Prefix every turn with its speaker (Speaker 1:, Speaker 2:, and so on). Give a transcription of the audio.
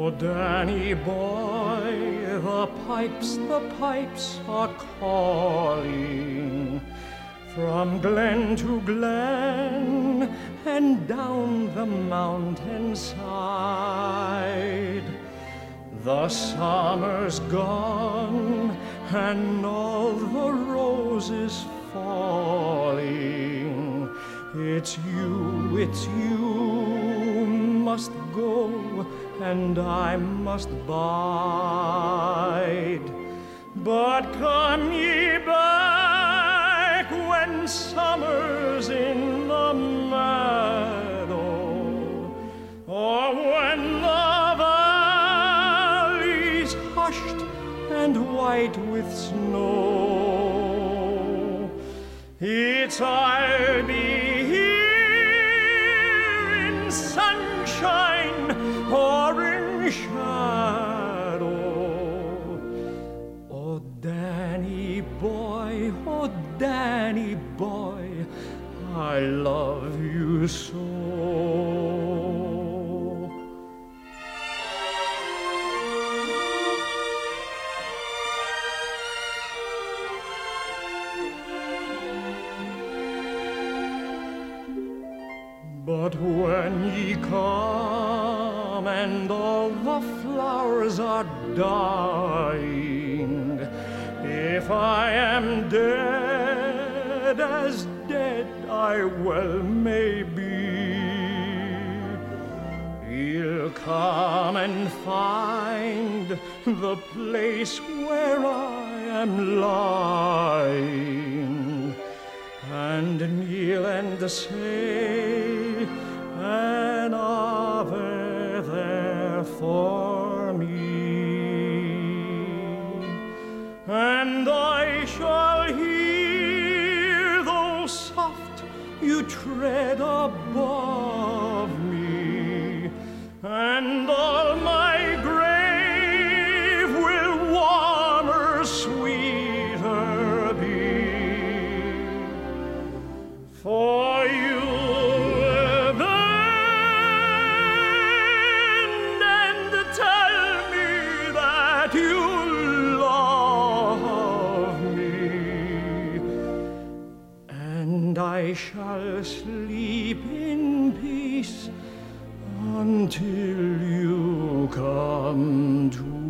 Speaker 1: Oh, Danny boy, the pipes are calling from glen to glen and down the mountainside. The summer's gone and all the roses falling. It's you must go and I must bide. But come ye back when summer's in the meadow, or when the valley's hushed and white with snow. It's I'll be here in sunshine or in shadow. Oh, Danny boy, I love you so. But when ye come and all the flowers are dying, if I am dead, as dead I well may be, you'll come and find the place where I am lying, and kneel and say an Ave there for me, and I shall hear, though soft, you tread above me, and all my grave will warmer, sweeter be. For you bend and tell me that you love me, and I shall sleep in peace until you come to